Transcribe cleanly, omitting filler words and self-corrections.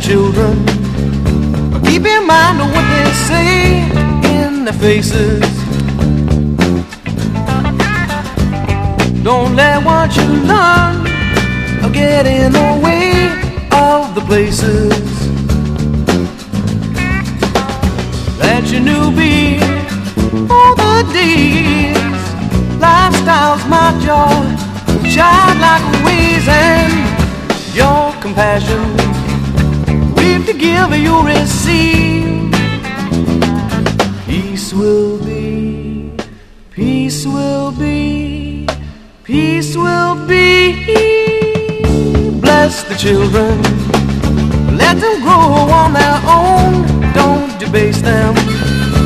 children. Keep in mind what they say in their faces. Don't let what you learn get in the way of the places that you knew be all the days. Lifestyle's my joy, childlike ways, and your compassion. If to give, you receive. Peace will be, peace will be, peace will be. Bless the children, let them grow on their own. Don't debase them.